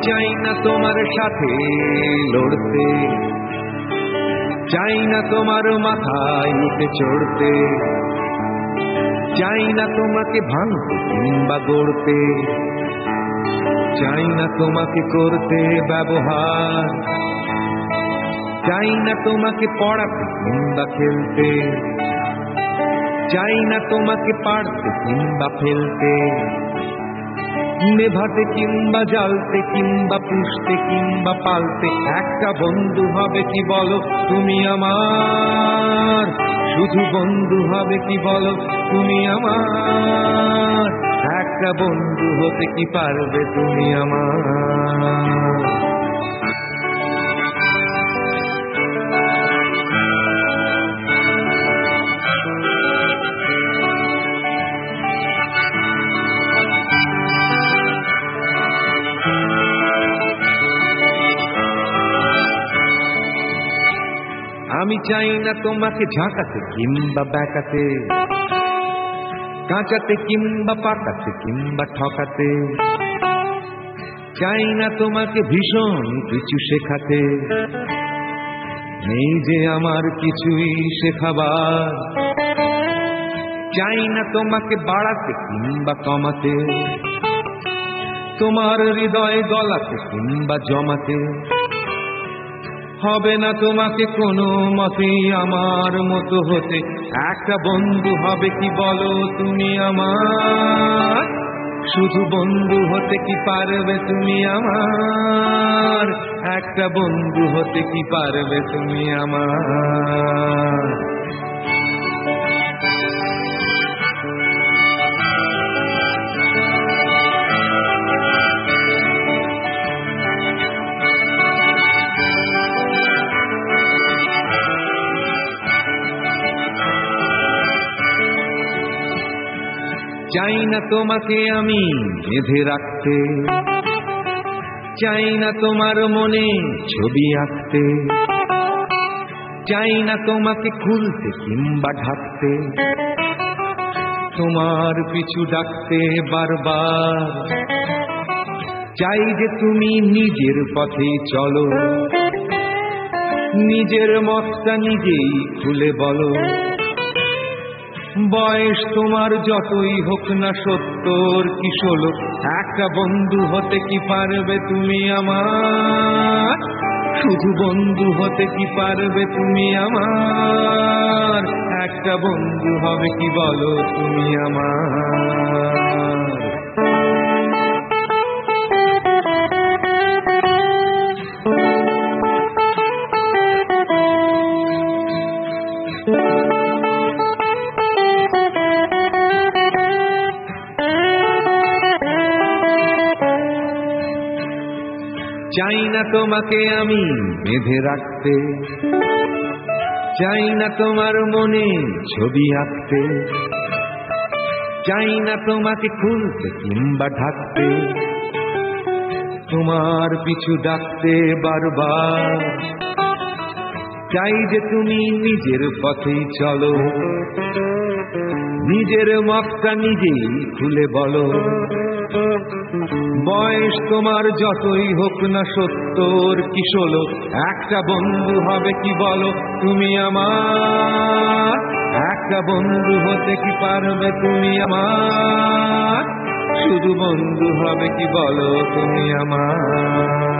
চাই না তোমার সাথে লড়তে, চাই না তোমার মাথায় উঠে চড়তে, চাই না তোমাকে ভাঙতে কিংবা গড়তে, চাই না তোমাকে করতে ব্যবহার, চাই না তোমাকে পড়াতে কিংবা খেলতে, চাই না তোমাকে পারতে কিংবা ফেলতে, নেভাতে কিংবা জ্বালতে কিংবা পুষতে কিংবা পালতে। একটা বন্ধু হবে কি বলো তুমি আমার, শুধু বন্ধু হবে কি বলো তুমি আমার, একটা বন্ধু হতে কি পারবে তুমি আমার। আমি চাই না তোমাকে ঝাঁকাতে কিংবা ব্যাকাতে, কাঁচাতে কিংবা পাকাতে কিংবা ঠকাতে, চাই না তোমাকে ভীষণ কিছু শেখাতে, নেই যে আমার কিছুই শেখাবার, চাই না তোমাকে বাড়াতে কিংবা কমাতে, তোমার হৃদয় গলাতে কিংবা জমাতে, হবে না তোমাকে কোনো মতেই আমার মতো হতে। একটা বন্ধু হবে কি বলো তুমি আমার, শুধু বন্ধু হতে কি পারবে তুমি আমার, একটা বন্ধু হতে কি পারবে তুমি আমার। চাই না তোমাকে আমি বেঁধে রাখতে, চাই না তোমার মনে ছবি আঁকতে, চাই না তোমাকে খুলতে কিংবা ঢাকতে, তোমার পিছু ডাকতে বারবার, চাই যে তুমি নিজের পথেই চলো, নিজের মতটা নিজেই খুলে বলো। বয়স তোমার যতই হোক না 70 কি 16, একটা বন্ধু হতে কি পারবে তুমি আমার, শুধু বন্ধু হতে কি পারবে তুমি আমার, একটা বন্ধু হবে কি বলো তুমি আমার। চাই না তোমাকে আমি বেঁধে রাখতে, চাই না তোমার মনে ছবি আঁকতে, চাই না তোমাকে খুলতে কিংবা ঢাকতে, তোমার পিছু ডাকতে বারবার, চাই যে তুমি নিজের পথেই চলো, নিজের মতটা নিজেই খুলে বলো। বয়স তোমার যতই হোক না 70 কি 16, একটা বন্ধু হবে কি বলো তুমি আমার, একটা বন্ধু হতে কি পারবে তুমি আমার, শুধু বন্ধু হবে কি বলো তুমি আমার।